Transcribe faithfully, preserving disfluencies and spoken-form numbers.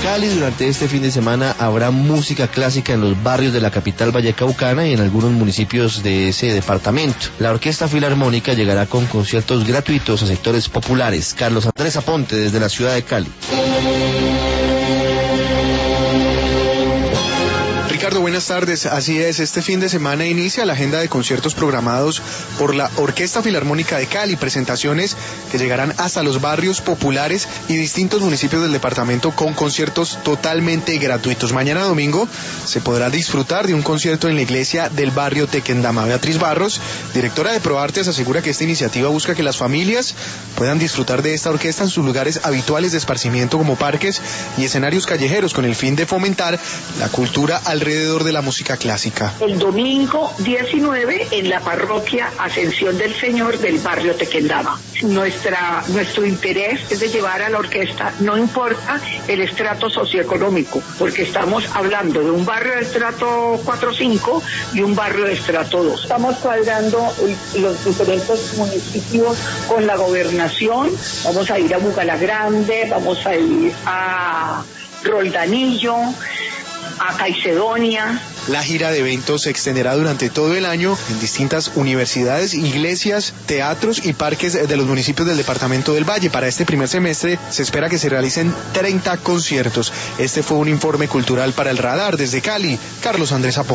Cali, durante este fin de semana habrá música clásica en los barrios de la capital vallecaucana y en algunos municipios de ese departamento. La Orquesta Filarmónica llegará con conciertos gratuitos a sectores populares. Carlos Andrés Aponte, desde la ciudad de Cali. Ricardo, buenas tardes. Así es, este fin de semana inicia la agenda de conciertos programados por la Orquesta Filarmónica de Cali, presentaciones que llegarán hasta los barrios populares y distintos municipios del departamento con conciertos totalmente gratuitos. Mañana domingo se podrá disfrutar de un concierto en la iglesia del barrio Tequendama. Beatriz Barros, directora de ProArtes, asegura que esta iniciativa busca que las familias puedan disfrutar de esta orquesta en sus lugares habituales de esparcimiento como parques y escenarios callejeros, con el fin de fomentar la cultura alrededor de la música clásica. El domingo diecinueve en la parroquia Ascensión del Señor del barrio Tequendama. Nuestra, nuestro interés es de llevar a la orquesta, no importa el estrato socioeconómico, porque estamos hablando de un barrio de estrato cuatro o cinco y un barrio de estrato dos. Estamos cuadrando el, los diferentes municipios con la gobernación. Vamos a ir a Bugalagrande, vamos a ir a Roldanillo, a Caicedonia. La gira de eventos se extenderá durante todo el año en distintas universidades, iglesias, teatros y parques de los municipios del departamento del Valle. Para este primer semestre se espera que se realicen treinta conciertos. Este fue un informe cultural para El Radar. Desde Cali, Carlos Andrés Aponte.